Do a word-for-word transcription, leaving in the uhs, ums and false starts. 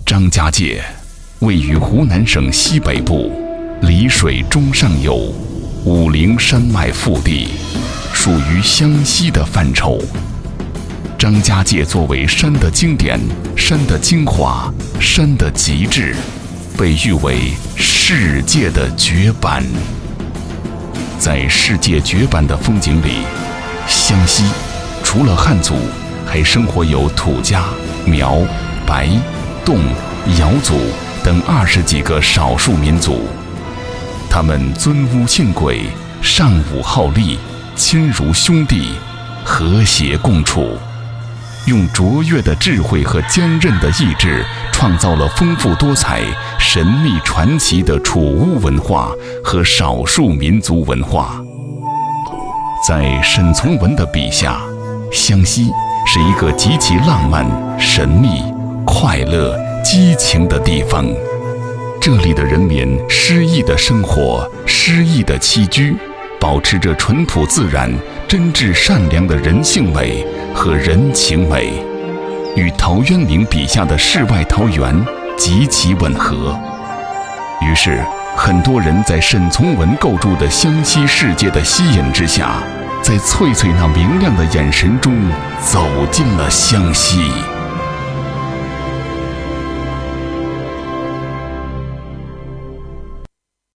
张家界位于湖南省西北部，澧水中上游，武陵山脉腹地，属于湘西的范畴。张家界作为山的经典、山的精华、山的极致，被誉为世界的绝版。在世界绝版的风景里，湘西除了汉族，还生活有土家、苗、白、侗、瑶族等二十几个少数民族。他们尊巫信鬼，尚武好利，亲如兄弟，和谐共处，用卓越的智慧和坚韧的意志，创造了丰富多彩、神秘传奇的楚巫文化和少数民族文化。在沈从文的笔下，湘西是一个极其浪漫、神秘、快乐、激情的地方。这里的人民诗意的生活，诗意的栖居，保持着淳朴自然、真挚善良的人性美和人情美，与陶渊明笔下的世外桃源极其吻合。于是，很多人在沈从文构筑的湘西世界的吸引之下，在翠翠那明亮的眼神中走进了湘西。